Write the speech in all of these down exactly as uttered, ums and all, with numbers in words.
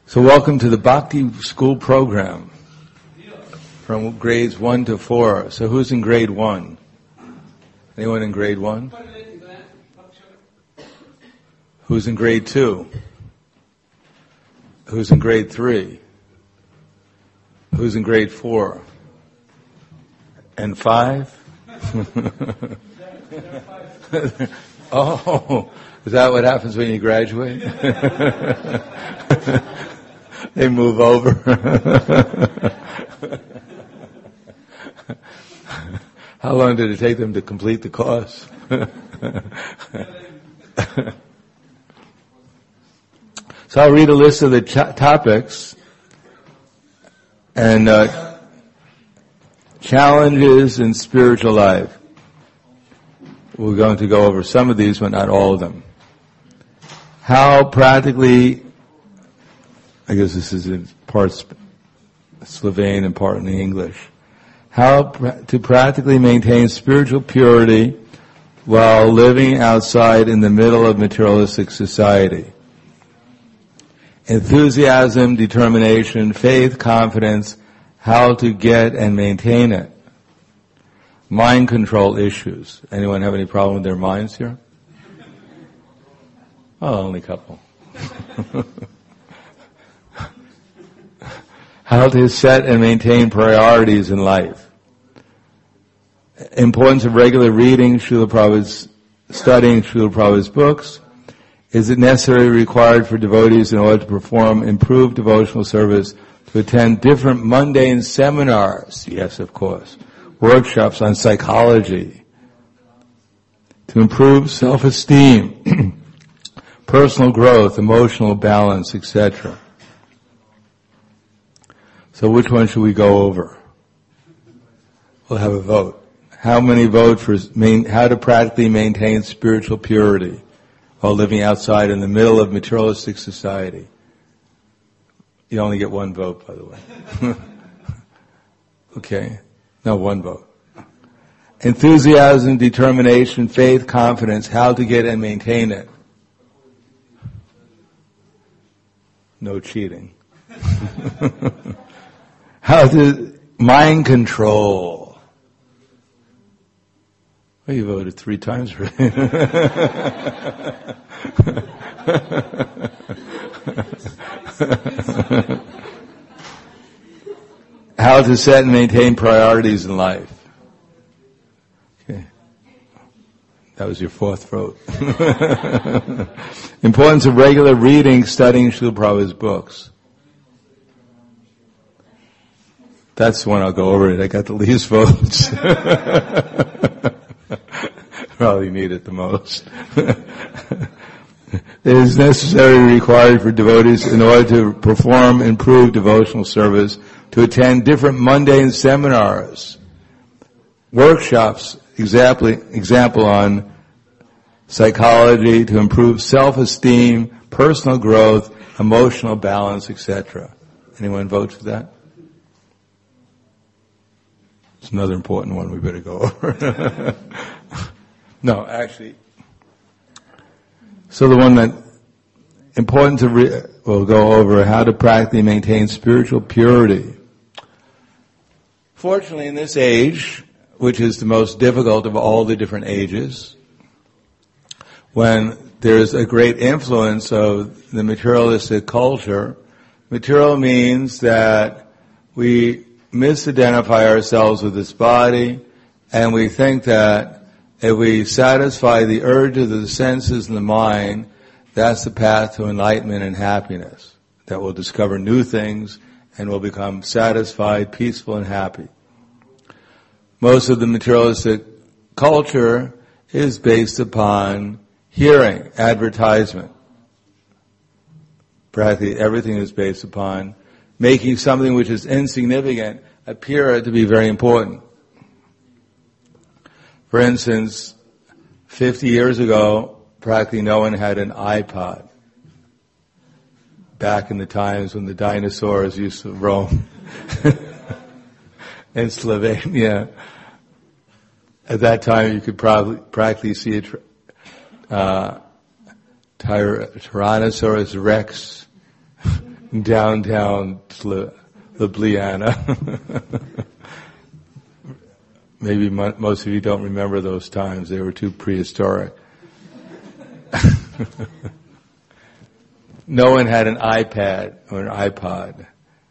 So welcome to the Bhakti School program from grades one to four. So who's in grade one? Anyone in grade one? Who's in grade two? Who's in grade three? Who's in grade four? And five? Oh, is that what happens when you graduate? They move over. How long did it take them to complete the course? So I'll read a list of the ch- topics and uh, challenges in spiritual life. We're going to go over some of these, but not all of them. How practically, I guess this is in part Slovene and part in English. How pr- to practically maintain spiritual purity while living outside in the middle of materialistic society. Enthusiasm, determination, faith, confidence, how to get and maintain it. Mind control issues. Anyone have any problem with their minds here? Oh, only a couple. How to set and maintain priorities in life. Importance of regular reading Srila Prabhupada's, studying Srila Prabhupada's books. Is it necessary or required for devotees in order to perform improved devotional service to attend different mundane seminars? Yes, of course. Workshops on psychology. To improve self-esteem, personal growth, emotional balance, et cetera. So which one should we go over? We'll have a vote. How many vote for main, how to practically maintain spiritual purity while living outside in the middle of materialistic society? You only get one vote, by the way. Okay. No, one vote. Enthusiasm, determination, faith, confidence, how to get and maintain it. No cheating. How to, mind control. Well, you voted three times for it. How to set and maintain priorities in life. Okay. That was your fourth vote. Importance of regular reading, studying Srila Prabhupada's books. That's the one I'll go over it. I got the least votes. Probably need it the most. It is necessary and required for devotees in order to perform improved devotional service to attend different mundane seminars, workshops, example, example on psychology to improve self-esteem, personal growth, emotional balance, et cetera. Anyone vote for that? It's another important one we better go over. No, actually. So the one that important to re- we'll go over how to practically maintain spiritual purity. Fortunately, in this age, which is the most difficult of all the different ages, when there's a great influence of the materialistic culture, material means that we misidentify ourselves with this body, and we think that if we satisfy the urges of the senses and the mind, that's the path to enlightenment and happiness. That we'll discover new things and will become satisfied, peaceful, and happy. Most of the materialistic culture is based upon hearing, advertisement. Practically everything is based upon making something which is insignificant appear to be very important. For instance, fifty years ago, practically no one had an iPod. Back in the times when the dinosaurs used to roam in Slovenia. At that time, you could probably practically see a uh, Tyrannosaurus Rex downtown Ljubljana. Maybe mo- most of you don't remember those times. They were too prehistoric. No one had an iPad or an iPod.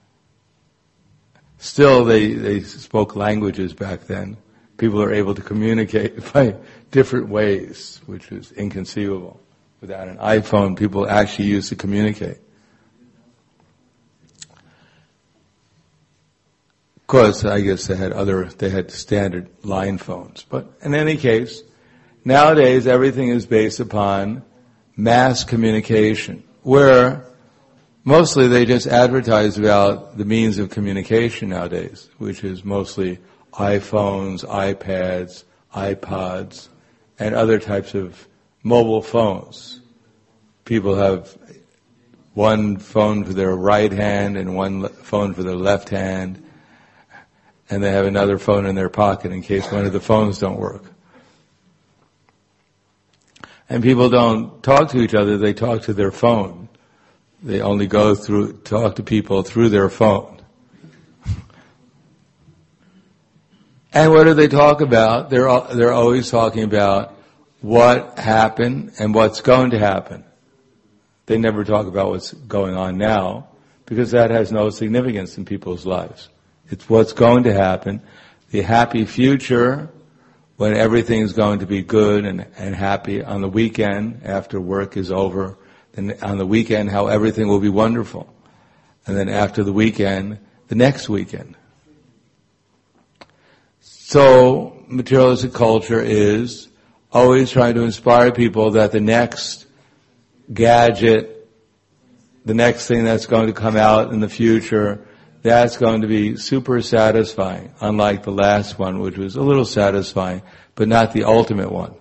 Still, they, they spoke languages back then. People are able to communicate by different ways, which was inconceivable. Without an iPhone, people actually used to communicate. Of course, I guess they had other, they had standard line phones. But in any case, nowadays everything is based upon mass communication, where mostly they just advertise about the means of communication nowadays, which is mostly iPhones, iPads, iPods, and other types of mobile phones. People have one phone for their right hand and one le- phone for their left hand, and they have another phone in their pocket in case one of the phones don't work. And people don't talk to each other, they talk to their phone. They only go through, talk to people through their phone. And what do they talk about? They're, they're always talking about what happened and what's going to happen. They never talk about what's going on now, because that has no significance in people's lives. It's what's going to happen, the happy future, when everything's going to be good and, and happy on the weekend after work is over. Then on the weekend, how everything will be wonderful. And then after the weekend, the next weekend. So, materialistic culture is always trying to inspire people that the next gadget, the next thing that's going to come out in the future, that's going to be super satisfying, unlike the last one, which was a little satisfying, but not the ultimate one.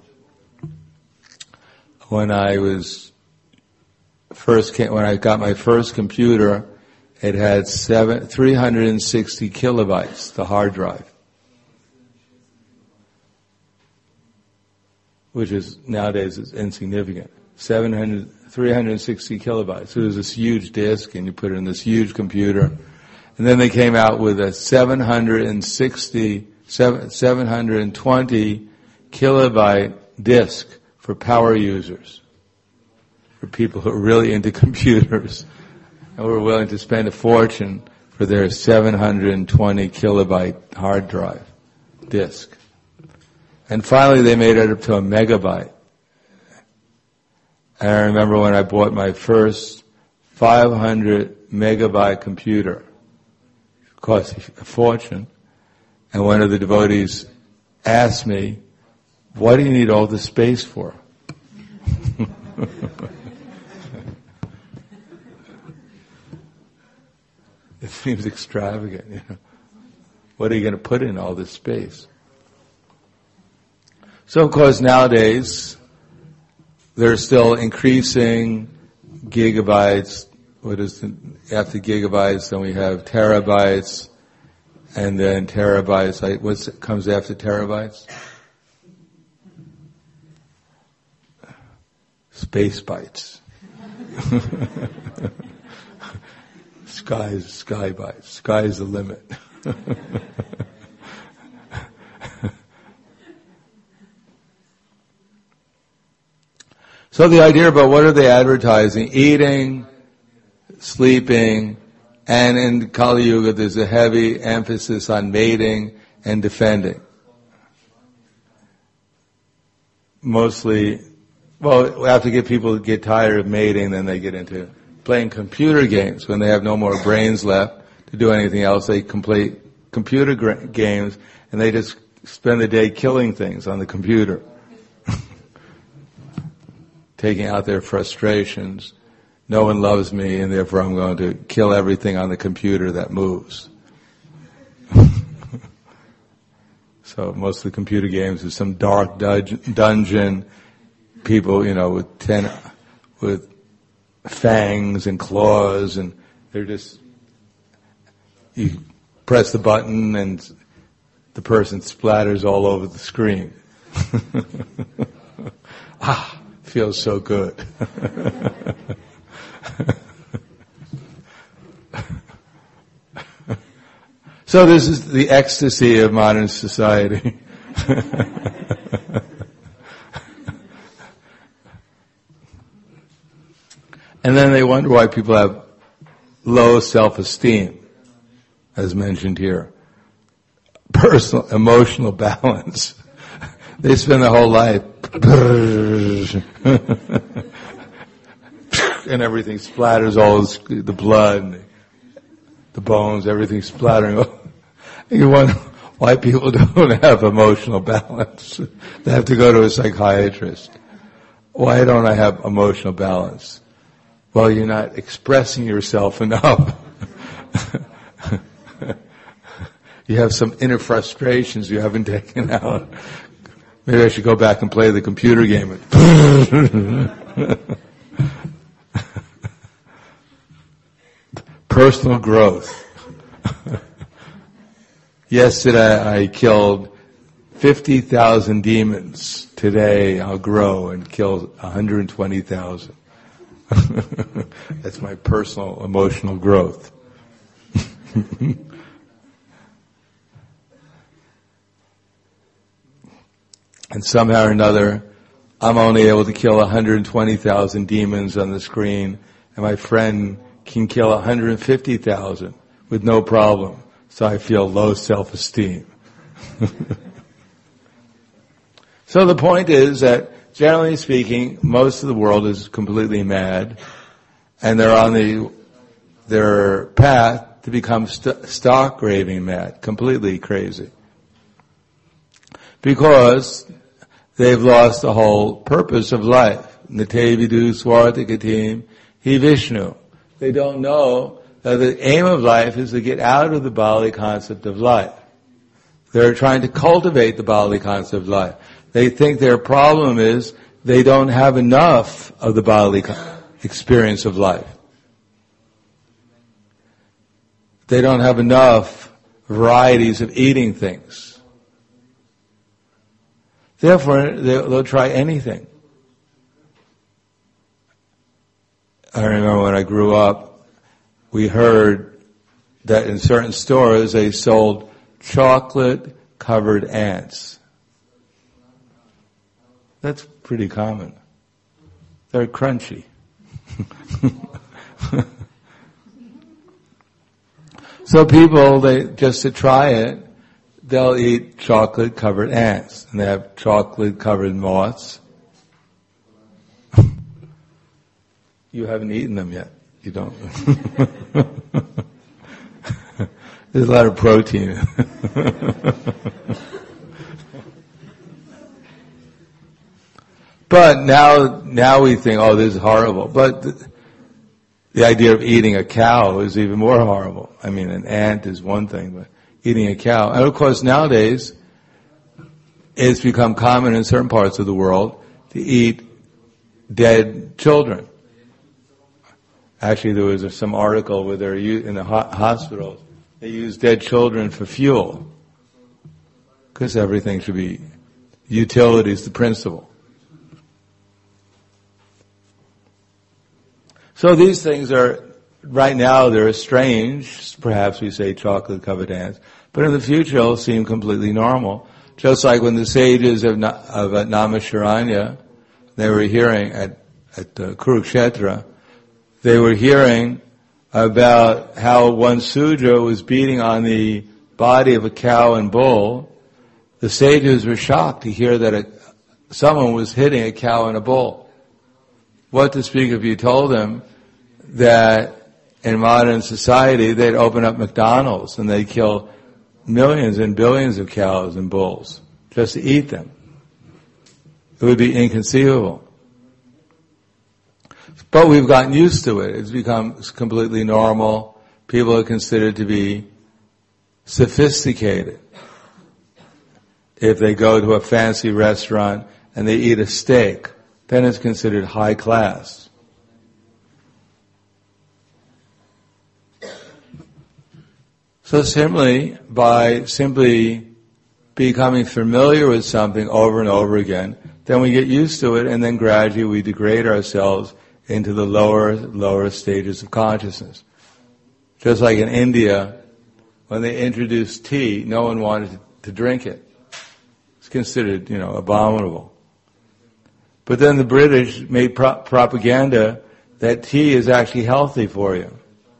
When I was first came, when I got my first computer, it had seven, three hundred sixty kilobytes, the hard drive, which is nowadays is insignificant. seven hundred, three hundred sixty kilobytes. So it was this huge disk, and you put it in this huge computer. And then they came out with a seven hundred sixty, seven hundred twenty kilobyte disk for power users, for people who are really into computers and were willing to spend a fortune for their seven hundred twenty kilobyte hard drive disk. And finally they made it up to a megabyte. And I remember when I bought my first five hundred megabyte computer. It cost a fortune. And one of the devotees asked me, what do you need all this space for? It seems extravagant, you know. What are you going to put in all this space? So of course nowadays, there's still increasing gigabytes. What is the, after gigabytes, then we have terabytes, and then terabytes. Like, what comes after terabytes? Space bytes. Sky's sky bytes. Sky's the limit. So the idea about what are they advertising? Eating, sleeping, and in Kali Yuga there's a heavy emphasis on mating and defending. Mostly, well, after get people get tired of mating, then they get into playing computer games. When they have no more brains left to do anything else, they complete computer gra- games, and they just spend the day killing things on the computer. Taking out their frustrations. No one loves me, and therefore I'm going to kill everything on the computer that moves. So most of the computer games is some dark dun- dungeon, people, you know, with ten, with fangs and claws, and they're just, you press the button and the person splatters all over the screen. Ah, feels so good. So this is the ecstasy of modern society. And then they wonder why people have low self-esteem, as mentioned here. Personal, emotional balance. They spend their whole life and everything splatters, all the blood, and the bones, everything splattering. You wonder why people don't have emotional balance. They have to go to a psychiatrist. Why don't I have emotional balance? Well, you're not expressing yourself enough. You have some inner frustrations you haven't taken out. Maybe I should go back and play the computer game. Personal growth. Yesterday I killed fifty thousand demons. Today I'll grow and kill one hundred twenty thousand. That's my personal emotional growth. And somehow or another, I'm only able to kill one hundred twenty thousand demons on the screen, and my friend can kill one hundred fifty thousand with no problem. So I feel low self-esteem. So the point is that, generally speaking, most of the world is completely mad, and they're on the their path to become st- stock raving mad, completely crazy. Because they've lost the whole purpose of life. Natevidu swartikatim hi Vishnu. They don't know that the aim of life is to get out of the Bali concept of life. They're trying to cultivate the Bali concept of life. They think their problem is they don't have enough of the Bali experience of life. They don't have enough varieties of eating things. Therefore, they'll, they'll try anything. I remember when I grew up, we heard that in certain stores they sold chocolate-covered ants. That's pretty common. They're crunchy. So people, they just to try it, they'll eat chocolate-covered ants, and they have chocolate-covered moths. You haven't eaten them yet. You don't. There's a lot of protein. But now, now we think, oh, this is horrible. But the, the idea of eating a cow is even more horrible. I mean, an ant is one thing, but eating a cow. And of course, nowadays, it's become common in certain parts of the world to eat dead children. Actually, there was some article where they're in the ho- hospitals, they use dead children for fuel. Because everything should be, utility is the principle. So these things are, right now they're strange, perhaps we say chocolate-covered ants, but in the future it'll seem completely normal. Just like when the sages of, Na- of uh, Naimisharanya, they were hearing at, at uh, Kurukshetra, they were hearing about how one Sudra was beating on the body of a cow and bull. The sages were shocked to hear that a, someone was hitting a cow and a bull. What to speak if you told them that in modern society they'd open up McDonald's and they'd kill millions and billions of cows and bulls just to eat them. It would be inconceivable. But we've gotten used to it. It's become completely normal. People are considered to be sophisticated. If they go to a fancy restaurant and they eat a steak, then it's considered high class. So simply, by simply becoming familiar with something over and over again, then we get used to it, and then gradually we degrade ourselves into the lower, lower stages of consciousness. Just like in India, when they introduced tea, no one wanted to drink it. It's considered, you know, abominable. But then the British made pro- propaganda that tea is actually healthy for you.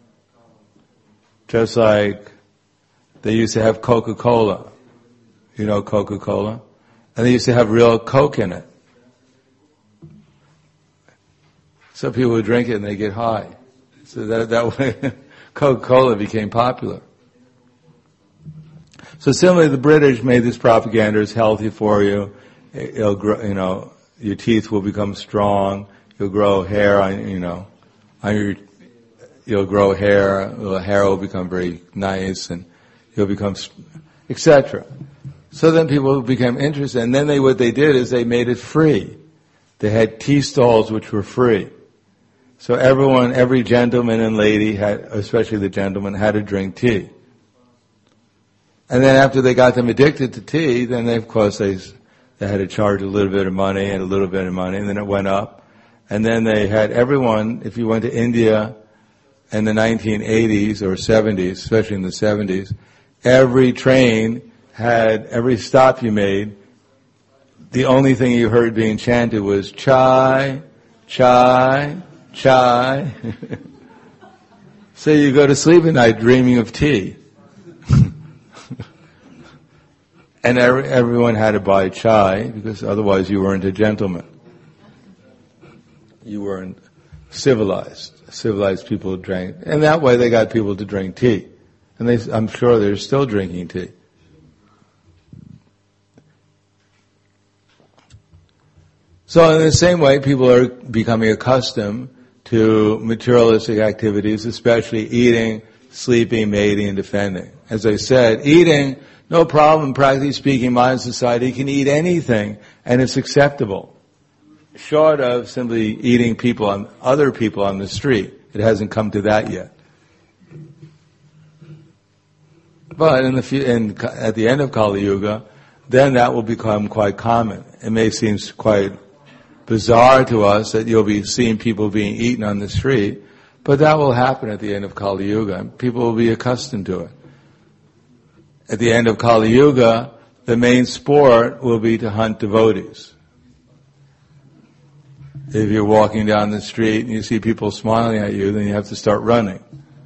Just like they used to have Coca-Cola. You know Coca-Cola? And they used to have real Coke in it. Some people would drink it and they get high. So that, that way Coca-Cola became popular. So similarly, the British made this propaganda as healthy for you. It'll grow, you know, your teeth will become strong. You'll grow hair on, you know, on your, you'll grow hair. The hair will become very nice, and you'll become, et cetera. So then people became interested, and then they what they did is they made it free. They had tea stalls which were free. So everyone, every gentleman and lady had, especially the gentleman, had to drink tea. And then after they got them addicted to tea, then they, of course, they, they had to charge a little bit of money and a little bit of money, and then it went up. And then they had everyone, if you went to India in the nineteen eighties or seventies, especially in the seventies, every train had, every stop you made, the only thing you heard being chanted was chai, chai, chai. So you go to sleep at night dreaming of tea. And every, everyone had to buy chai because otherwise you weren't a gentleman. You weren't civilized. Civilized people drank. And that way they got people to drink tea. And they, I'm sure they're still drinking tea. So in the same way, people are becoming accustomed to materialistic activities, especially eating, sleeping, mating, and defending. As I said, eating, no problem, practically speaking, modern society can eat anything, and it's acceptable. Short of simply eating people on, other people on the street. It hasn't come to that yet. But in the, in, at the end of Kali Yuga, then that will become quite common. It may seem quite bizarre to us that you'll be seeing people being eaten on the street, but that will happen at the end of Kali Yuga, and people will be accustomed to it. At the end of Kali Yuga, the main sport will be to hunt devotees. If you're walking down the street and you see people smiling at you, then you have to start running.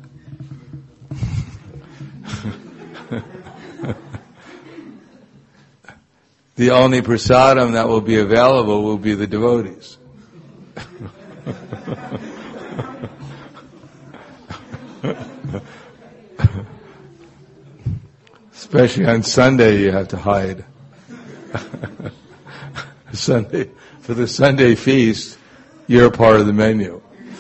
The only prasadam that will be available will be the devotees. Especially on Sunday, you have to hide. Sunday, for the Sunday feast, you're part of the menu.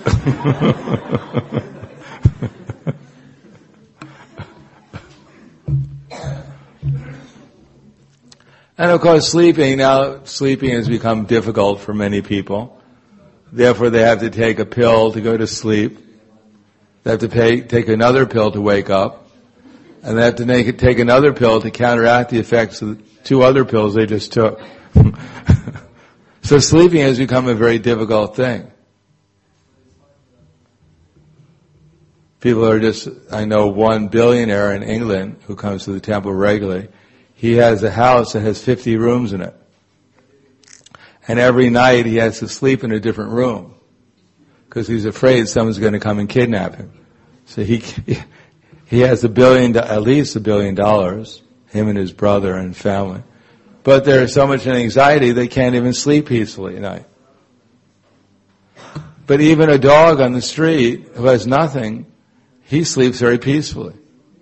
And of course, sleeping, now sleeping has become difficult for many people. Therefore, they have to take a pill to go to sleep. They have to pay, take another pill to wake up. And they have to make it, take another pill to counteract the effects of the two other pills they just took. So sleeping has become a very difficult thing. People are just, I know one billionaire in England who comes to the temple regularly. He has a house that has fifty rooms in it. And every night he has to sleep in a different room because he's afraid someone's going to come and kidnap him. So he he has a billion, at least a billion dollars, him and his brother and family. But there's so much anxiety they can't even sleep peacefully at night. But even a dog on the street who has nothing, he sleeps very peacefully.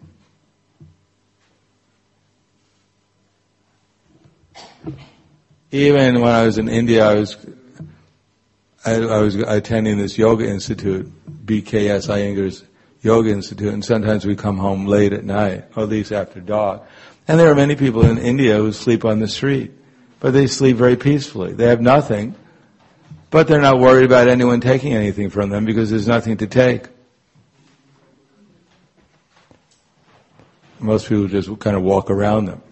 Even when I was in India, I was I, I was attending this yoga institute, B K S Iyengar's Yoga Institute, and sometimes we come home late at night, or at least after dark. And there are many people in India who sleep on the street, but they sleep very peacefully. They have nothing, but they're not worried about anyone taking anything from them because there's nothing to take. Most people just kind of walk around them.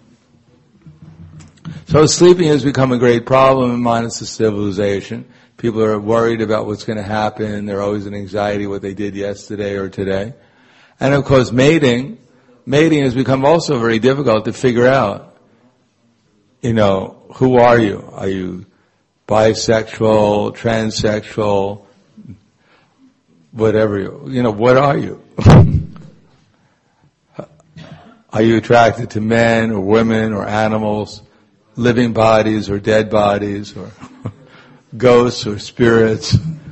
So sleeping has become a great problem in modern civilization. People are worried about what's going to happen. They're always in anxiety what they did yesterday or today. And of course mating, mating has become also very difficult to figure out. You know, who are you? Are you bisexual, transsexual, whatever you, you know, what are you? Are you attracted to men or women or animals, living bodies or dead bodies, or ghosts or spirits?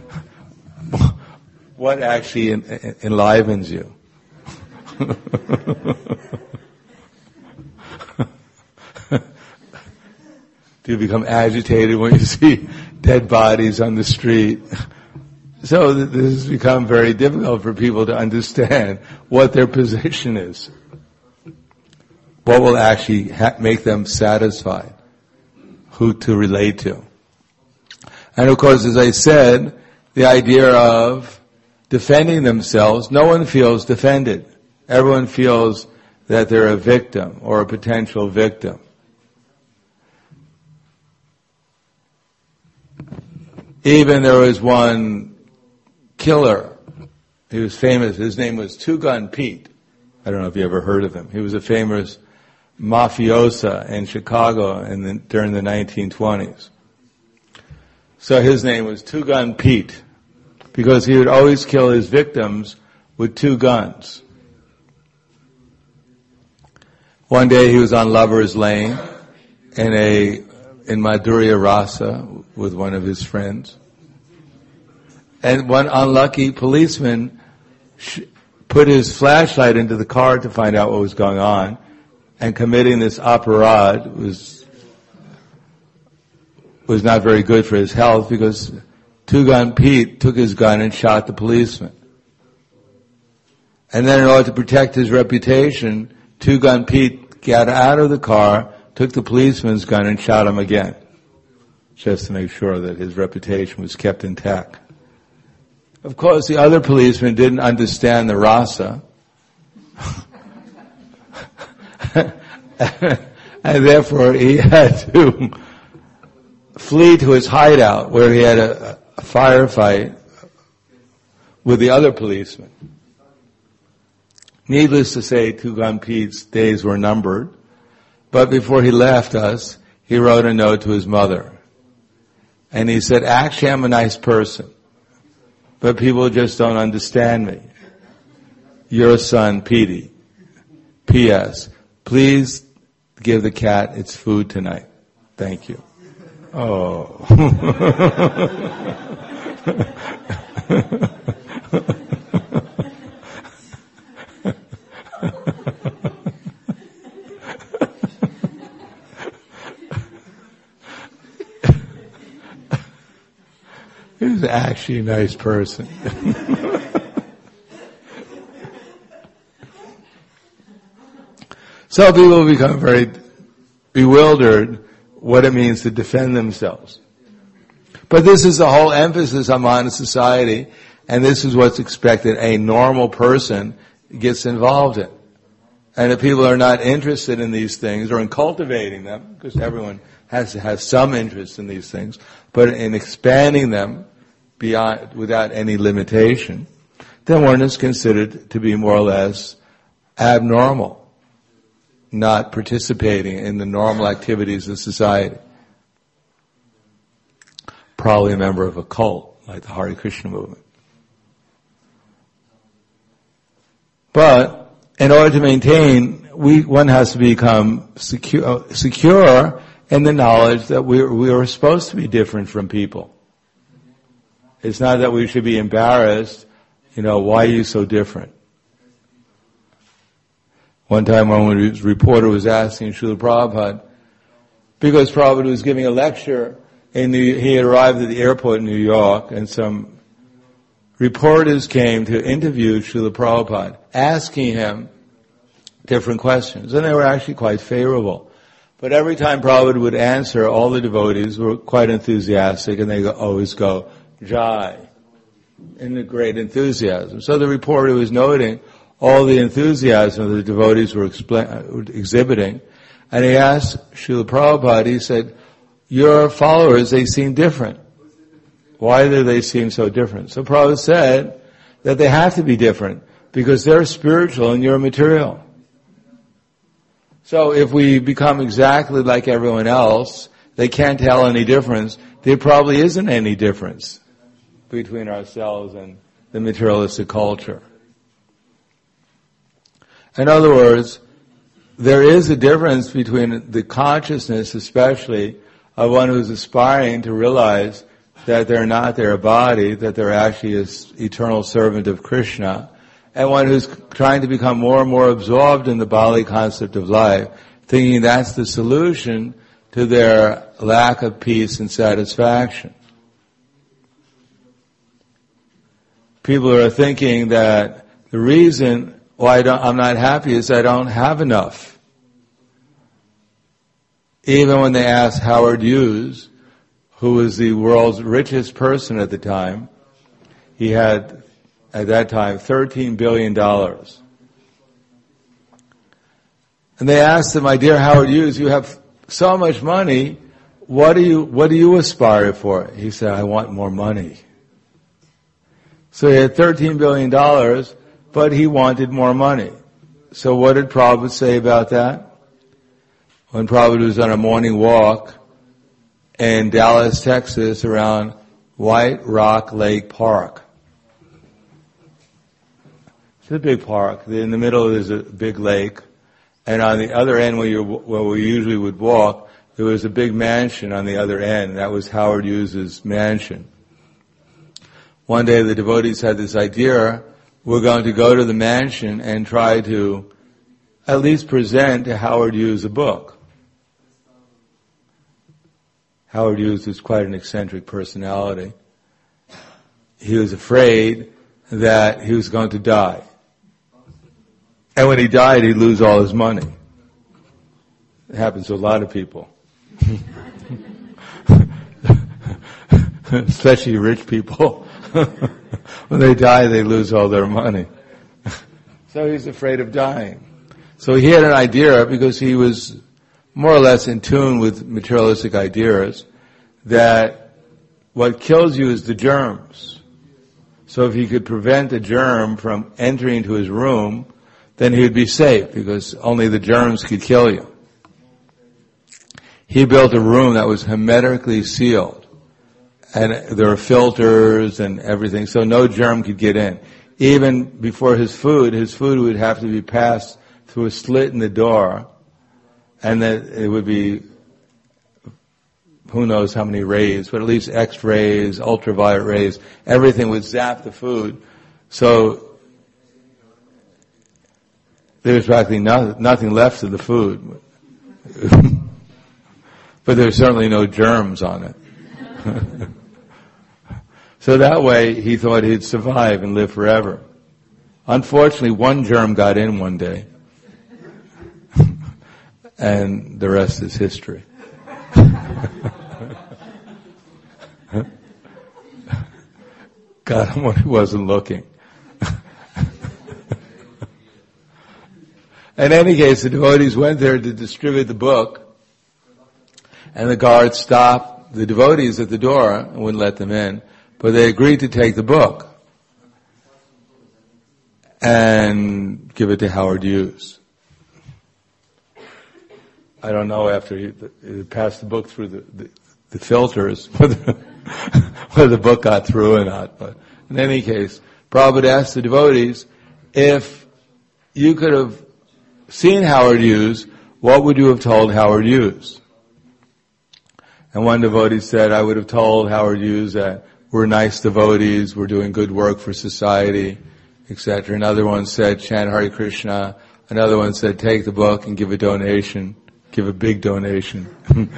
What actually en- en- enlivens you? Do you become agitated when you see dead bodies on the street? So th- this has become very difficult for people to understand what their position is. What will actually ha- make them satisfied? Who to relate to? And of course, as I said, the idea of defending themselves, no one feels defended. Everyone feels that they're a victim or a potential victim. Even there was one killer. He was famous. His name was Two Gun Pete. I don't know if you ever heard of him. He was a famous mafiosa in Chicago in the, during the nineteen twenties. So his name was Two Gun Pete because he would always kill his victims with two guns. One day he was on Lover's Lane in a in Madhurya Rasa with one of his friends. And one unlucky policeman sh- put his flashlight into the car to find out what was going on, and committing this aparad was was not very good for his health because Two Gun Pete took his gun and shot the policeman. And then in order to protect his reputation, Two Gun Pete got out of the car, took the policeman's gun and shot him again, just to make sure that his reputation was kept intact. Of course, the other policeman didn't understand the rasa, and therefore he had to flee to his hideout where he had a, a firefight with the other policeman. Needless to say, Two Gun Pete's days were numbered, but before he left us, he wrote a note to his mother. And he said, actually, I'm a nice person, but people just don't understand me. Your son, Petey. P S. Please give the cat its food tonight. Thank you. Oh. He was actually a nice person. So people become very bewildered what it means to defend themselves. But this is the whole emphasis on modern society, and this is what's expected a normal person gets involved in. And if people are not interested in these things or in cultivating them, because everyone has to have some interest in these things, but in expanding them beyond, without any limitation, then one is considered to be more or less abnormal, not participating in the normal activities of society. Probably a member of a cult, like the Hare Krishna movement. But in order to maintain, we one has to become secure, secure in the knowledge that we we are supposed to be different from people. It's not that we should be embarrassed, you know, why are you so different? One time when a reporter was asking Srila Prabhupada, because Prabhupada was giving a lecture, in New, he had arrived at the airport in New York, and some reporters came to interview Srila Prabhupada, asking him different questions, and they were actually quite favorable. But every time Prabhupada would answer, all the devotees were quite enthusiastic, and they go, always go, Jai, in a great enthusiasm. So the reporter was noting all the enthusiasm the devotees were expl- exhibiting, and he asked Srila Prabhupada, he said, your followers, they seem different. Why do they seem so different? So Prabhupada said that they have to be different because they're spiritual and you're material. So if we become exactly like everyone else, they can't tell any difference. There probably isn't any difference between ourselves and the materialistic culture. In other words, there is a difference between the consciousness, especially, of one who's aspiring to realize that they're not their body, that they're actually an eternal servant of Krishna, and one who's trying to become more and more absorbed in the bodily concept of life, thinking that's the solution to their lack of peace and satisfaction. People are thinking that the reason why I don't, I'm not happy is I don't have enough. Even when they asked Howard Hughes, who was the world's richest person at the time, he had, at that time, thirteen billion dollars. And they asked him, my dear Howard Hughes, you have so much money, what do you, what do you aspire for? He said, I want more money. So he had thirteen billion dollars, but he wanted more money. So what did Prabhupada say about that? When Prabhupada was on a morning walk in Dallas, Texas, around White Rock Lake Park. It's a big park. In the middle there's a big lake. And on the other end where, you, where we usually would walk, there was a big mansion on the other end. That was Howard Hughes' mansion. One day the devotees had this idea, we're going to go to the mansion and try to at least present to Howard Hughes a book. Howard Hughes was quite an eccentric personality. He was afraid that he was going to die. And when he died, he'd lose all his money. It happens to a lot of people. Especially rich people. When they die, they lose all their money. So he's afraid of dying. So he had an idea, because he was more or less in tune with materialistic ideas, that what kills you is the germs. So if he could prevent a germ from entering into his room, then he would be safe, because only the germs could kill you. He built a room that was hermetically sealed, and there were filters and everything, so no germ could get in. Even before his food, his food would have to be passed through a slit in the door, and then it would be, who knows how many rays, but at least X-rays, ultraviolet rays, everything would zap the food. So there was practically no, nothing left of the food. But there was certainly no germs on it. So that way he thought he'd survive and live forever. Unfortunately, one germ got in one day. And the rest is history. God, when he wasn't looking. In any case, the devotees went there to distribute the book, and the guards stopped the devotees at the door and wouldn't let them in, but they agreed to take the book and give it to Howard Hughes. I don't know after he, he passed the book through the, the, the filters whether, whether the book got through or not. But in any case, Prabhupada asked the devotees, if you could have seen Howard Hughes, what would you have told Howard Hughes? And one devotee said, I would have told Howard Hughes that we're nice devotees, we're doing good work for society, et cetera. Another one said, chant Hare Krishna. Another one said, take the book and give a donation. Give a big donation.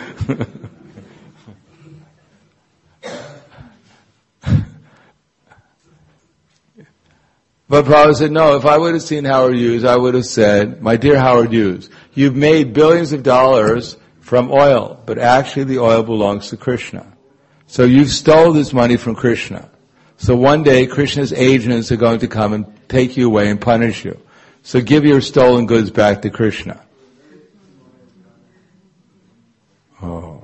But Prabhupada said, no, if I would have seen Howard Hughes, I would have said, my dear Howard Hughes, you've made billions of dollars from oil, but actually the oil belongs to Krishna. So you've stole this money from Krishna. So one day Krishna's agents are going to come and take you away and punish you. So give your stolen goods back to Krishna. Oh.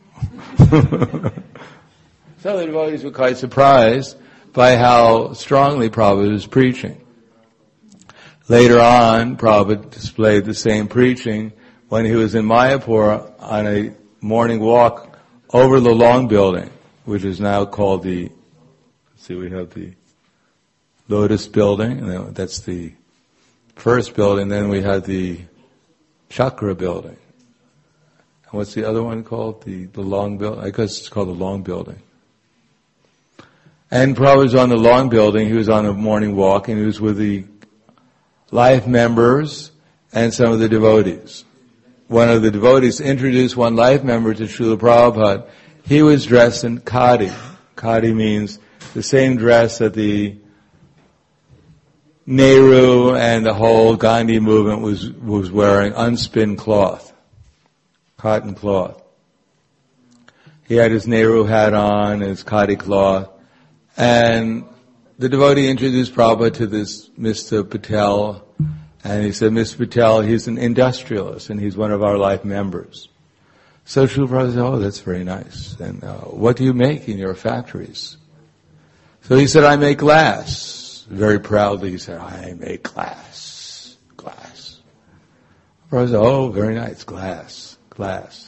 So the devotees were quite surprised by how strongly Prabhupada was preaching. Later on, Prabhupada displayed the same preaching when he was in Mayapur on a morning walk over the Long Building, which is now called the, let's see, we have the Lotus Building, and that's the first building, then we had the Chakra Building. And what's the other one called? The, the Long Building? I guess it's called the Long Building. And Prabhupada was on the Long Building, he was on a morning walk, and he was with the life members and some of the devotees. One of the devotees introduced one life member to Srila Prabhupada. He was dressed in khadi. Khadi means the same dress that the Nehru and the whole Gandhi movement was, was wearing, unspun cloth, cotton cloth. He had his Nehru hat on, his khadi cloth, and the devotee introduced Prabhupada to this Mister Patel, and he said, Mister Patel, he's an industrialist, and he's one of our life members. So Srila Prabhupada said, oh, that's very nice. And uh, what do you make in your factories? So he said, I make glass. Very proudly he said, I make glass. Glass. Prabhupada said, oh, very nice. Glass. Glass.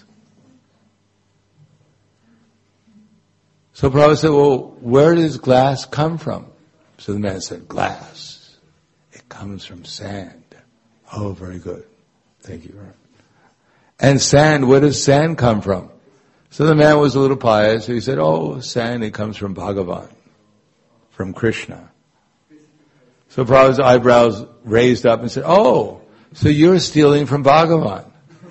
So Prabhupada said, well, where does glass come from? So the man said, glass. It comes from sand. Oh, very good. Thank you. And sand, where does sand come from? So the man was a little pious, so he said, oh, sand, it comes from Bhagavan, from Krishna. So Prabhupada's eyebrows raised up and said, oh, so you're stealing from Bhagavan.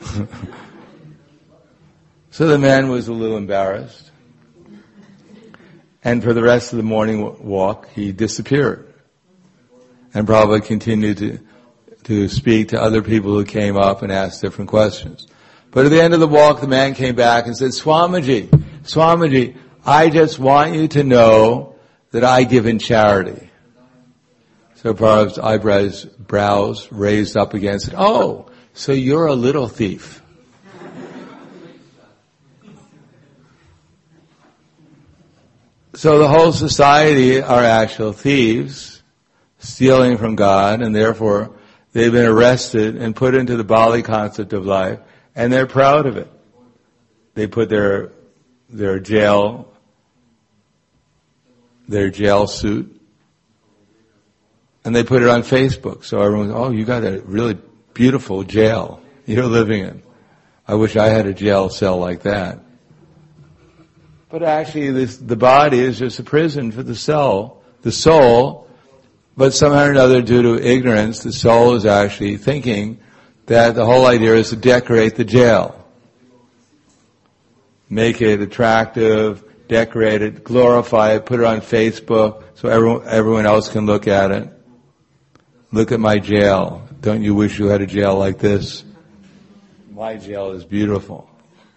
So the man was a little embarrassed. And for the rest of the morning walk, he disappeared. And Prabhupada continued to, to speak to other people who came up and asked different questions. But at the end of the walk, the man came back and said, Swamiji, Swamiji, I just want you to know that I give in charity. So Prabhupada's eyebrows brows raised up again and said, oh, so you're a little thief. So the whole society are actual thieves, stealing from God, and therefore they've been arrested and put into the Bali concept of life, and they're proud of it. They put their their jail their jail suit, and they put it on Facebook. So everyone's, oh, you got a really beautiful jail you're living in. I wish I had a jail cell like that. But actually, this, the body is just a prison for the soul, the soul. But somehow or another, due to ignorance, the soul is actually thinking that the whole idea is to decorate the jail, make it attractive, decorate it, glorify it, put it on Facebook so everyone, everyone else can look at it. Look at my jail. Don't you wish you had a jail like this? My jail is beautiful.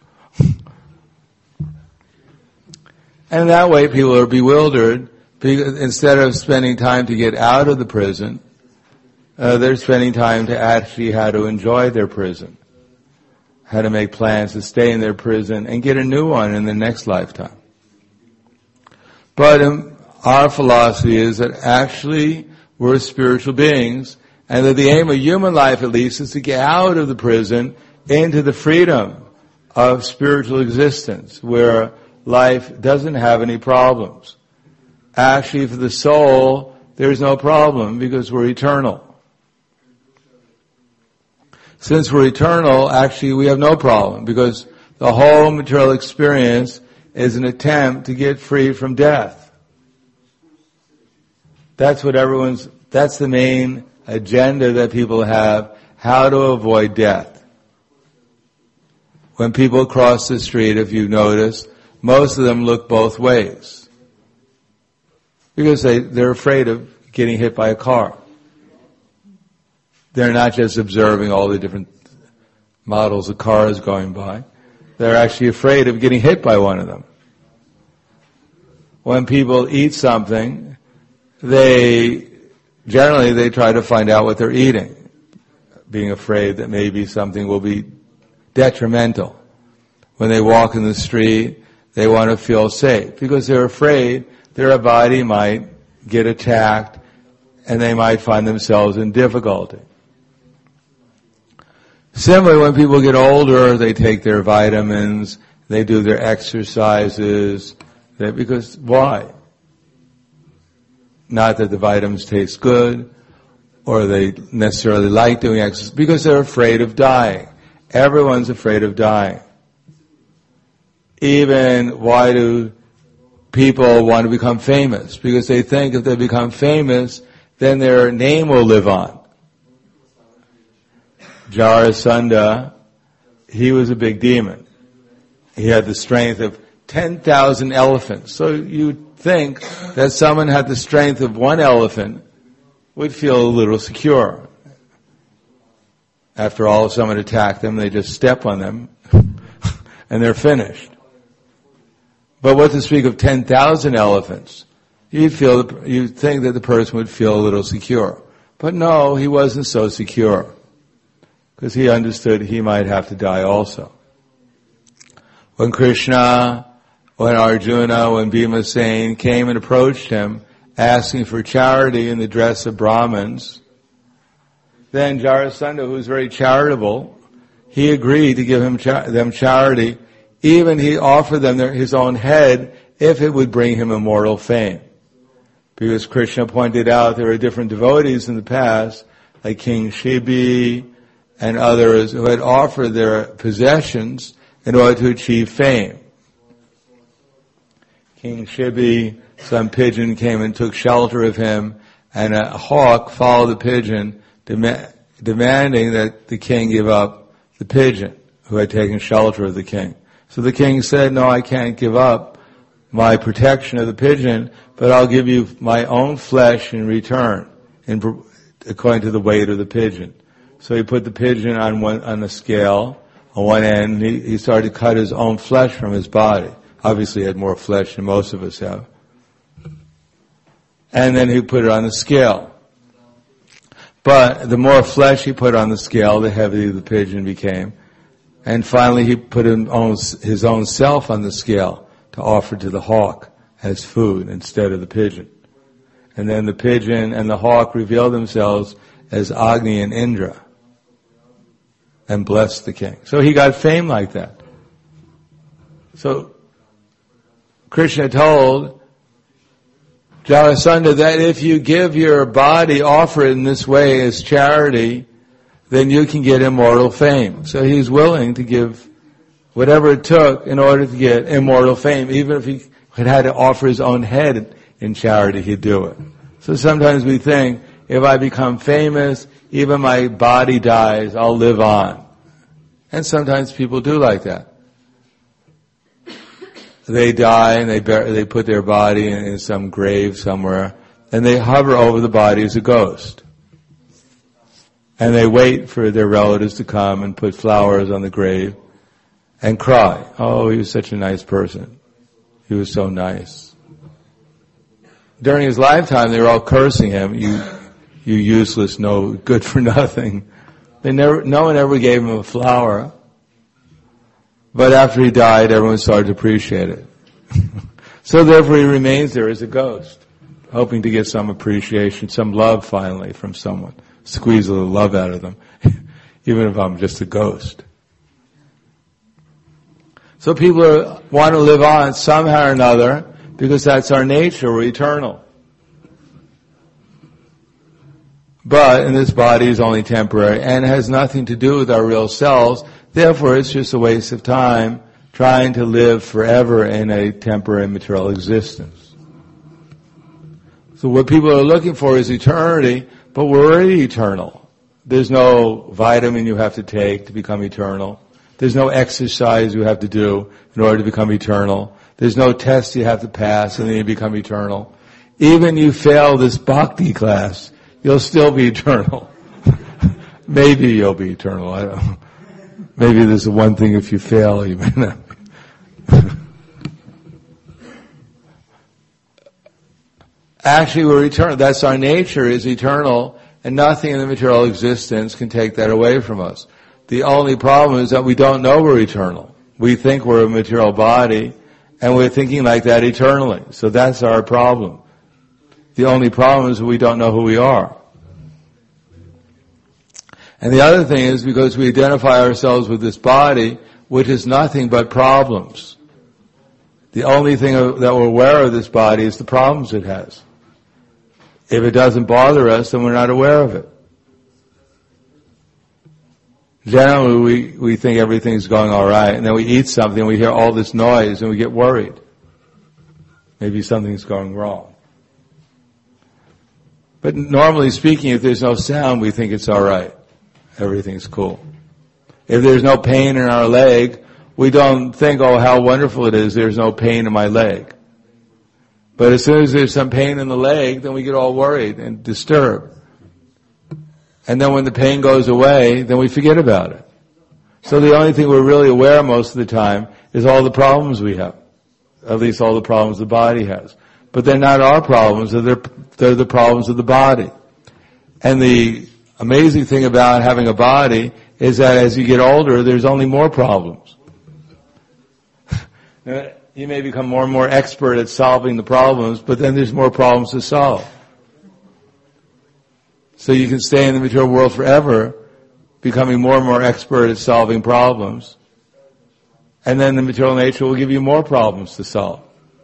And that way people are bewildered. Because instead of spending time to get out of the prison, uh, they're spending time to actually how to enjoy their prison, how to make plans to stay in their prison and get a new one in the next lifetime. But um, our philosophy is that actually we're spiritual beings, and that the aim of human life at least is to get out of the prison into the freedom of spiritual existence, where life doesn't have any problems. Actually, for the soul, there's no problem because we're eternal. Since we're eternal, actually we have no problem because the whole material experience is an attempt to get free from death. That's what everyone's, that's the main agenda that people have, how to avoid death. When people cross the street, if you notice, most of them look both ways. Because they, they're afraid of getting hit by a car. They're not just observing all the different models of cars going by. They're actually afraid of getting hit by one of them. When people eat something, they, generally they try to find out what they're eating, being afraid that maybe something will be detrimental. When they walk in the street, they want to feel safe because they're afraid their body might get attacked and they might find themselves in difficulty. Similarly, when people get older, they take their vitamins, they do their exercises, they, because why? Not that the vitamins taste good, or they necessarily like doing exercise, because they're afraid of dying. Everyone's afraid of dying. Even, why do people want to become famous? Because they think if they become famous, then their name will live on. Jarasandha, he was a big demon. He had the strength of ten thousand elephants. So you'd think that someone had the strength of one elephant would feel a little secure. After all, if someone attacked them, they just step on them and they're finished. But what to speak of ten thousand elephants? You'd feel, you'd think that the person would feel a little secure. But no, he wasn't so secure. Because he understood he might have to die also. When Krishna, when Arjuna, when Bhimasena came and approached him, asking for charity in the dress of Brahmins, then Jarasandha, who was very charitable, he agreed to give him cha- them charity. Even he offered them their, his own head if it would bring him immortal fame. Because Krishna pointed out there were different devotees in the past, like King Shibi and others, who had offered their possessions in order to achieve fame. King Shibi, some pigeon came and took shelter of him, and a hawk followed the pigeon, dem- demanding that the king give up the pigeon who had taken shelter of the king. So the king said, no, I can't give up my protection of the pigeon, but I'll give you my own flesh in return, in, according to the weight of the pigeon. So he put the pigeon on one, on the scale, on one end, and he, he started to cut his own flesh from his body. Obviously he had more flesh than most of us have. And then he put it on the scale. But the more flesh he put on the scale, the heavier the pigeon became. And finally he put his own, his own self on the scale to offer to the hawk as food instead of the pigeon. And then the pigeon and the hawk revealed themselves as Agni and Indra and blessed the king. So he got fame like that. So Krishna told Jarasandha that if you give your body, offer it in this way as charity, then you can get immortal fame. So he's willing to give whatever it took in order to get immortal fame. Even if he had had to offer his own head in charity, he'd do it. So sometimes we think, if I become famous, even my body dies, I'll live on. And sometimes people do like that. They die and they bury, they put their body in, in some grave somewhere, and they hover over the body as a ghost. And they wait for their relatives to come and put flowers on the grave and cry. Oh, he was such a nice person. He was so nice. During his lifetime, they were all cursing him. You, you useless, no good for nothing. They never, no one ever gave him a flower. But after he died, everyone started to appreciate it. So therefore he remains there as a ghost, hoping to get some appreciation, some love finally from someone. Squeeze a little love out of them, even if I'm just a ghost. So people are, want to live on somehow or another, because that's our nature, we're eternal. But, and this body is only temporary, and has nothing to do with our real selves, therefore it's just a waste of time trying to live forever in a temporary material existence. So what people are looking for is eternity, but we're already eternal. There's no vitamin you have to take to become eternal. There's no exercise you have to do in order to become eternal. There's no test you have to pass and then you become eternal. Even you fail this bhakti class, you'll still be eternal. Maybe you'll be eternal. I don't know. Maybe there's the one thing if you fail, you may not. Actually, we're eternal. That's our nature, is eternal, and nothing in the material existence can take that away from us. The only problem is that we don't know we're eternal. We think we're a material body, and we're thinking like that eternally. So that's our problem. The only problem is we don't know who we are. And the other thing is because we identify ourselves with this body, which is nothing but problems. The only thing that we're aware of this body is the problems it has. If it doesn't bother us, then we're not aware of it. Generally, we, we think everything's going all right, and then we eat something, and we hear all this noise, and we get worried. Maybe something's going wrong. But normally speaking, if there's no sound, we think it's all right. Everything's cool. If there's no pain in our leg, we don't think, oh, how wonderful it is, there's no pain in my leg. But as soon as there's some pain in the leg, then we get all worried and disturbed. And then when the pain goes away, then we forget about it. So the only thing we're really aware most of the time is all the problems we have. At least all the problems the body has. But they're not our problems, they're, they're the problems of the body. And the amazing thing about having a body is that as you get older, there's only more problems. You may become more and more expert at solving the problems, but then there's more problems to solve. So you can stay in the material world forever, becoming more and more expert at solving problems. And then the material nature will give you more problems to solve.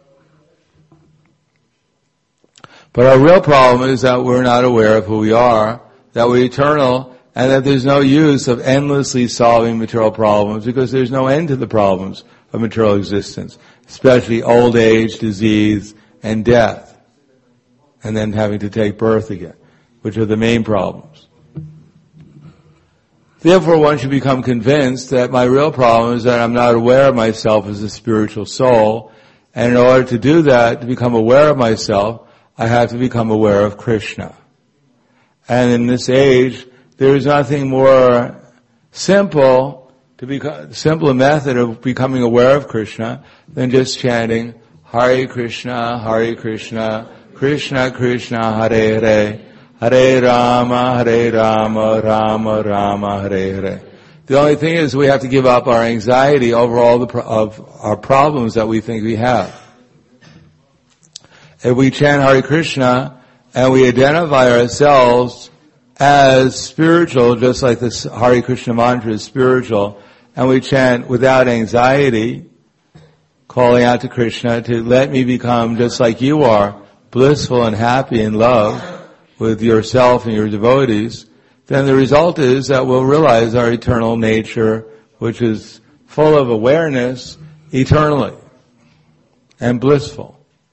But our real problem is that we're not aware of who we are, that we're eternal, and that there's no use of endlessly solving material problems because there's no end to the problems of material existence, especially old age, disease, and death, and then having to take birth again, which are the main problems. Therefore, one should become convinced that my real problem is that I'm not aware of myself as a spiritual soul, and in order to do that, to become aware of myself, I have to become aware of Krishna. And in this age, there is nothing more simple to become, simpler method of becoming aware of Krishna than just chanting Hare Krishna, Hare Krishna, Krishna Krishna, Hare Hare, Hare Rama, Hare Rama, Rama Rama, Hare Hare. The only thing is we have to give up our anxiety over all the pro- of our problems that we think we have. If we chant Hare Krishna and we identify ourselves as spiritual, just like this Hare Krishna mantra is spiritual, and we chant without anxiety, calling out to Krishna to let me become just like you are, blissful and happy in love with yourself and your devotees, then the result is that we'll realize our eternal nature, which is full of awareness eternally and blissful.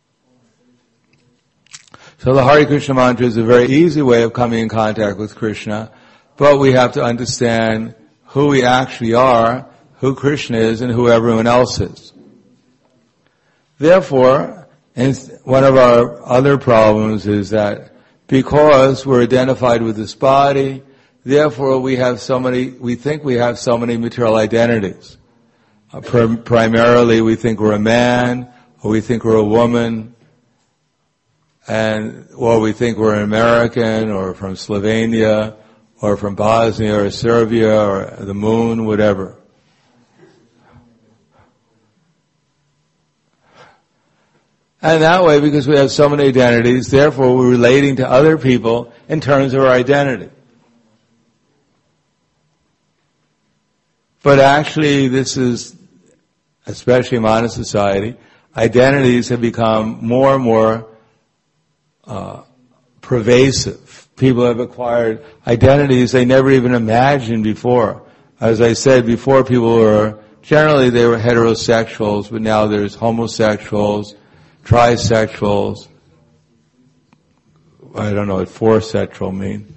So the Hare Krishna mantra is a very easy way of coming in contact with Krishna, but we have to understand who we actually are, who Krishna is, and who everyone else is. Therefore, one of our other problems is that because we're identified with this body, therefore we have so many, we think we have so many material identities. Uh, prim- primarily we think we're a man, or we think we're a woman, and or we think we're an American, or from Slovenia, or from Bosnia, or Serbia, or the moon, whatever. And that way, because we have so many identities, therefore we're relating to other people in terms of our identity. But actually, this is, especially in modern society, identities have become more and more uh, pervasive. People have acquired identities they never even imagined before. As I said before, people were, generally they were heterosexuals, but now there's homosexuals, trisexuals. I don't know what four-sexual mean.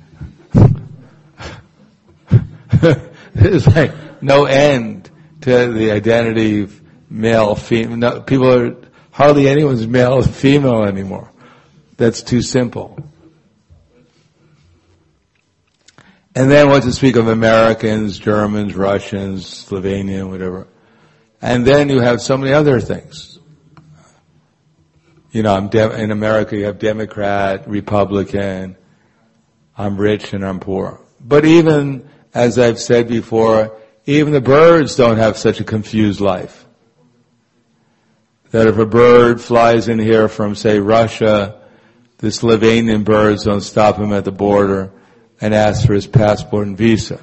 There's like no end to the identity of male, female. No, people are, hardly anyone's male or female anymore. That's too simple. And then what to speak of Americans, Germans, Russians, Slovenian, whatever. And then you have so many other things. You know, I'm de- in America you have Democrat, Republican, I'm rich and I'm poor. But even, as I've said before, even the birds don't have such a confused life. That if a bird flies in here from, say, Russia, the Slovenian birds don't stop him at the border and ask for his passport and visa.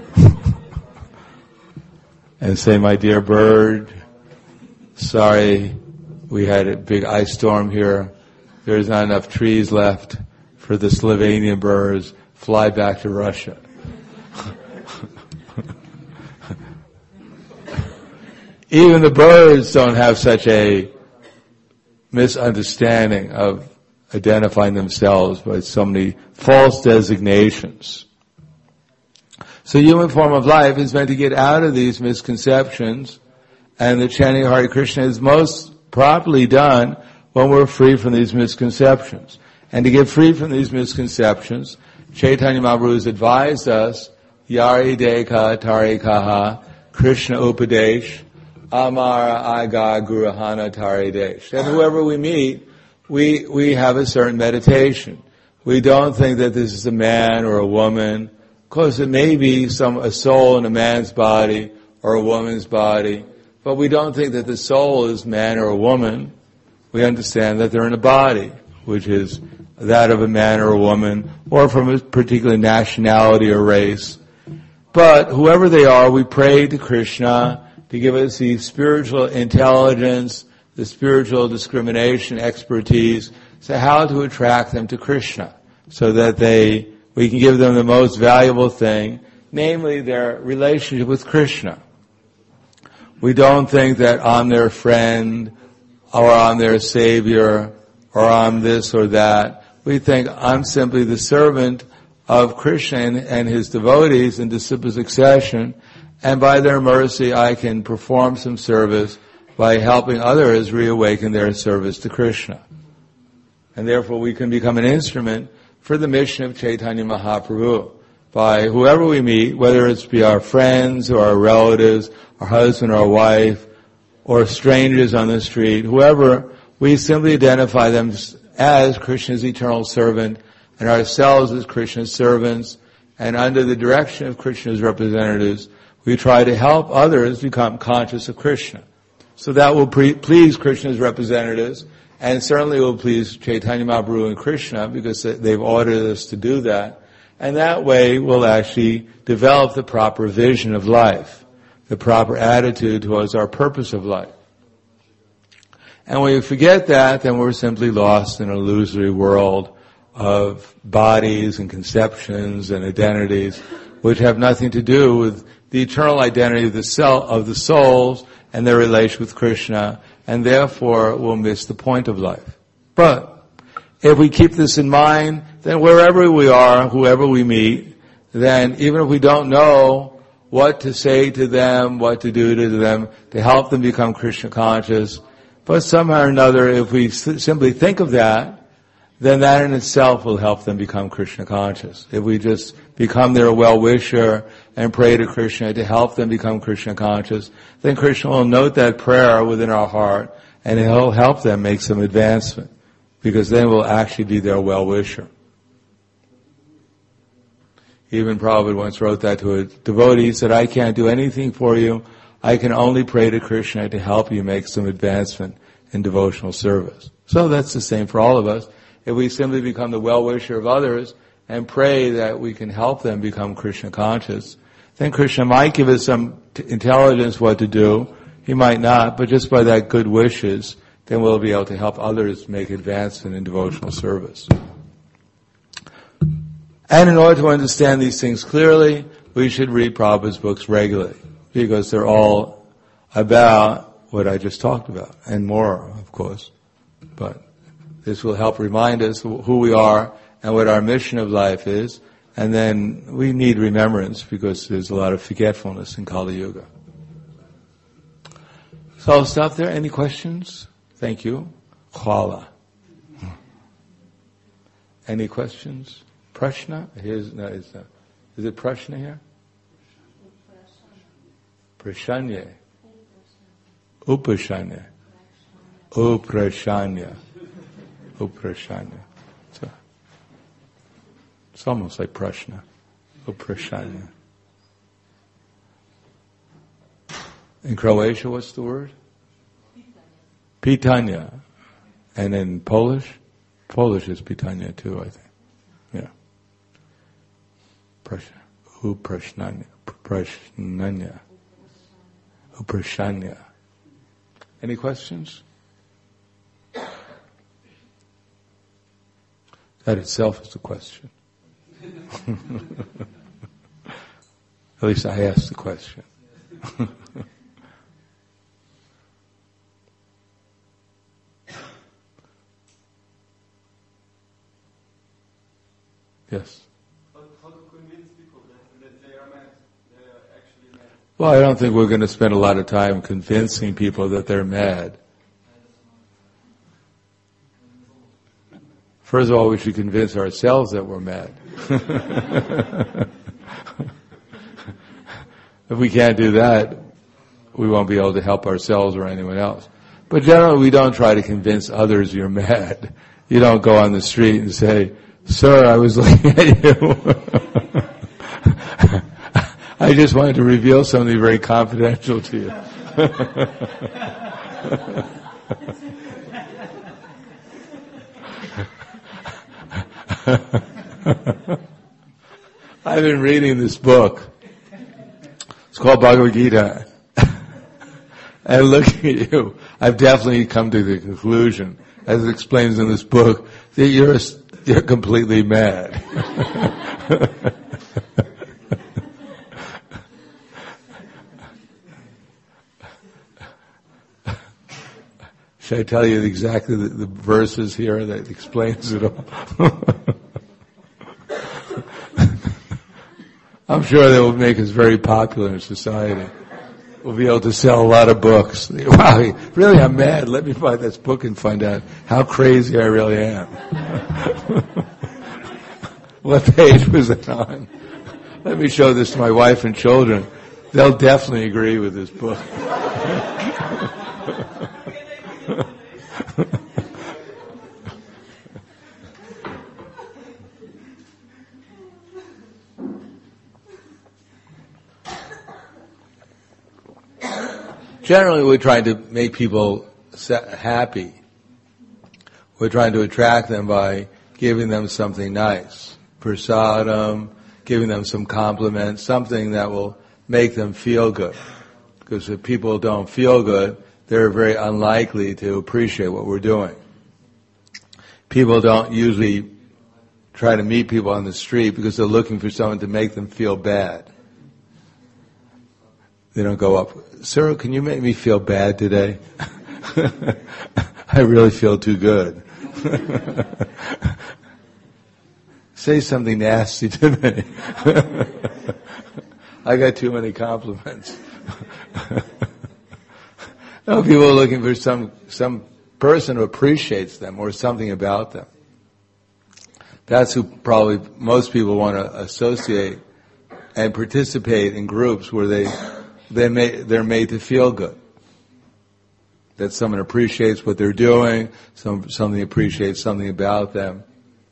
And say, my dear bird, sorry, we had a big ice storm here. There's not enough trees left for the Slovenian birds. Fly back to Russia. Even the birds don't have such a misunderstanding of identifying themselves by so many false designations. So human form of life is meant to get out of these misconceptions, and the chanting of Hare Krishna is most properly done when we're free from these misconceptions. And to get free from these misconceptions, Chaitanya Mahaprabhu has advised us, Yari Deka Tarikaha Krishna Upadesh Amara Aga Guruhana Taridesh. And whoever we meet, we we have a certain meditation. We don't think that this is a man or a woman. Of course, it may be some a soul in a man's body or a woman's body, but we don't think that the soul is man or a woman. We understand that they're in a body, which is that of a man or a woman, or from a particular nationality or race. But whoever they are, we pray to Krishna to give us the spiritual intelligence, the spiritual discrimination expertise, so how to attract them to Krishna, so that they, we can give them the most valuable thing, namely their relationship with Krishna. We don't think that I'm their friend, or I'm their savior, or I'm this or that. We think I'm simply the servant of Krishna and, and his devotees in disciple succession, and by their mercy I can perform some service by helping others reawaken their service to Krishna. And therefore we can become an instrument for the mission of Chaitanya Mahaprabhu by whoever we meet, whether it's be our friends or our relatives, our husband or our wife, or strangers on the street, whoever, we simply identify them as Krishna's eternal servant and ourselves as Krishna's servants, and under the direction of Krishna's representatives, we try to help others become conscious of Krishna. So that will pre- please Krishna's representatives, and certainly will please Chaitanya Mahaprabhu and Krishna, because they've ordered us to do that. And that way we'll actually develop the proper vision of life, the proper attitude towards our purpose of life. And when we forget that, then we're simply lost in an illusory world of bodies and conceptions and identities, which have nothing to do with the eternal identity of the cell, of the souls and their relation with Krishna, and therefore we'll miss the point of life. But if we keep this in mind, then wherever we are, whoever we meet, then even if we don't know what to say to them, what to do to them, to help them become Krishna conscious, but somehow or another, if we simply think of that, then that in itself will help them become Krishna conscious. If we just become their well-wisher and pray to Krishna to help them become Krishna conscious, then Krishna will note that prayer within our heart and he'll help them make some advancement, because then we'll actually be their well-wisher. Even Prabhupada once wrote that to a devotee. He said, I can't do anything for you. I can only pray to Krishna to help you make some advancement in devotional service. So that's the same for all of us. If we simply become the well-wisher of others and pray that we can help them become Krishna conscious, then Krishna might give us some t- intelligence what to do. He might not, but just by that good wishes, then we'll be able to help others make advancement in devotional service. And in order to understand these things clearly, we should read Prabhupada's books regularly, because they're all about what I just talked about, and more, of course. But this will help remind us who we are and what our mission of life is. And then we need remembrance, because there's a lot of forgetfulness in Kali Yuga. So I'll stop there. Any questions? Thank you. Khwala. Any questions? Prashna? Here's, no, is, uh, is it Prashna here? Prashanya. Upashanya. Uprashanya. Uprashanya. So, it's almost like Prashna. Uprashanya. In Croatia, what's the word? Pitanya. And in Polish? Polish is Pitanya too, I think. Yeah. Uprashnanya. Uprashnanya. Uprashanya. Any questions? That itself is a question. At least I asked the question. Yes. How, how to convince people that, that they are mad, they are actually mad? Well, I don't think we're going to spend a lot of time convincing people that they're mad. First of all, we should convince ourselves that we're mad. If we can't do that, we won't be able to help ourselves or anyone else. But generally, we don't try to convince others you're mad. You don't go on the street and say, "Sir, I was looking at you. I just wanted to reveal something very confidential to you." I've been reading this book. It's called Bhagavad Gita. And looking at you, I've definitely come to the conclusion, as it explains in this book, that you're you're completely mad. Should I tell you exactly the, the verses here that explains it all? I'm sure they will make us very popular in society. We'll be able to sell a lot of books. Wow, really, I'm mad. Let me buy this book and find out how crazy I really am. What page was it on? Let me show this to my wife and children. They'll definitely agree with this book. Generally, we're trying to make people happy. We're trying to attract them by giving them something nice, prasadam, giving them some compliment, something that will make them feel good. Because if people don't feel good, they're very unlikely to appreciate what we're doing. People don't usually try to meet people on the street because they're looking for someone to make them feel bad. They don't go up, "Sir, can you make me feel bad today? I really feel too good." Say something nasty to me. I got too many compliments. No, people are looking for some some person who appreciates them or something about them. That's who probably most people want to associate and participate in groups where they they may, they're made to feel good. That someone appreciates what they're doing, some somebody appreciates something about them.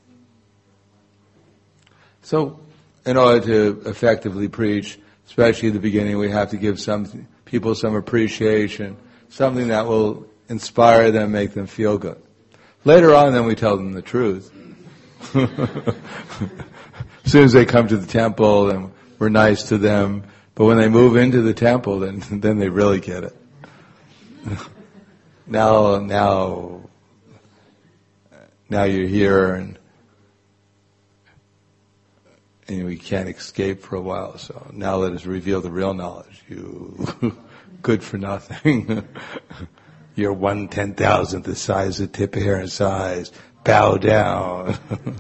So, in order to effectively preach, especially at the beginning, we have to give some people some appreciation, something that will inspire them, make them feel good. Later on, then we tell them the truth. As soon as they come to the temple, and we're nice to them, but when they move into the temple, then then they really get it. Now, now, now you're here, and and we can't escape for a while. So now let us reveal the real knowledge. You good for nothing. You're one ten thousandth the size of tip of hair in size. Bow down.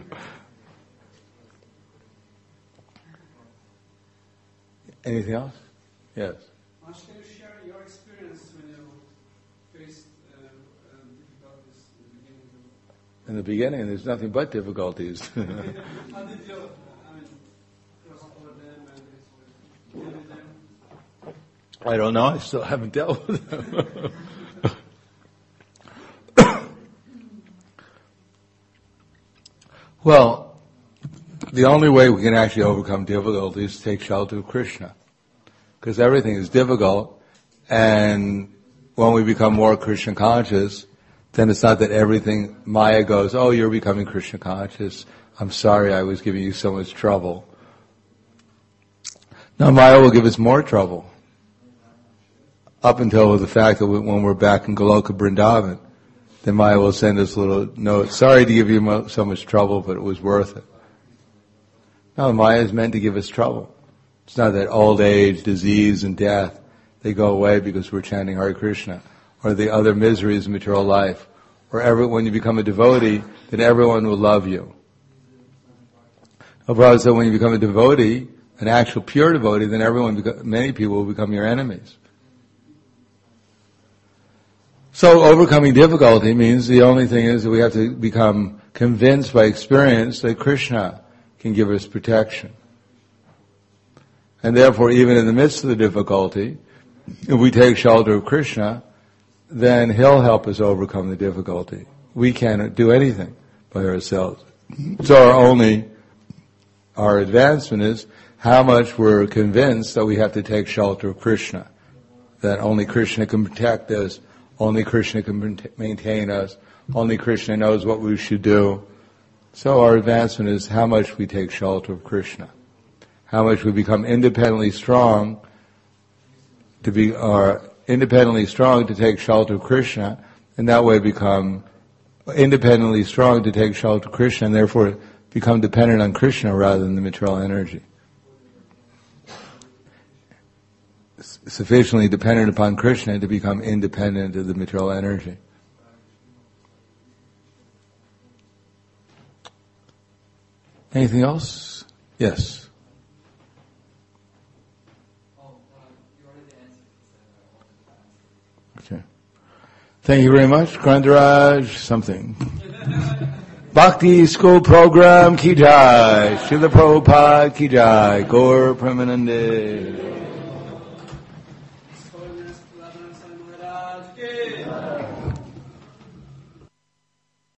Anything else? Yes. Mash, can you share your experience when you faced uh, uh, difficulties in the beginning? In the beginning, there's nothing but difficulties. How did you, I mean, cross over them and deal with them? I don't know. I still haven't dealt with them. Well, the only way we can actually overcome difficulty is to take shelter of Krishna. Because everything is difficult, and when we become more Krishna conscious, then it's not that everything, Maya goes, "Oh, you're becoming Krishna conscious. I'm sorry I was giving you so much trouble." Now Maya will give us more trouble. Up until the fact that when we're back in Goloka Vrindavan, then Maya will send us a little note. Sorry to give you so much trouble, but it was worth it. No, Maya is meant to give us trouble. It's not that old age, disease, and death, they go away because we're chanting Hare Krishna, or the other miseries of material life, or every, when you become a devotee, then everyone will love you. Prabhupada said when you become a devotee, an actual pure devotee, then everyone, many people will become your enemies. So overcoming difficulty means the only thing is that we have to become convinced by experience that Krishna can give us protection. And therefore, even in the midst of the difficulty, if we take shelter of Krishna, then He'll help us overcome the difficulty. We can't do anything by ourselves. So our only, our advancement is how much we're convinced that we have to take shelter of Krishna. That only Krishna can protect us, only Krishna can maintain us, only Krishna knows what we should do. So our advancement is how much we take shelter of Krishna. How much we become independently strong to be, or independently strong to take shelter of Krishna, and that way become independently strong to take shelter of Krishna, and therefore become dependent on Krishna rather than the material energy. Sufficiently dependent upon Krishna to become independent of the material energy. Anything else? Yes. Okay. Thank you very much. Grandaraj, something. Bhakti School Program Ki Jai. Srila Prabhupada Ki Jai. Gaur Premanande.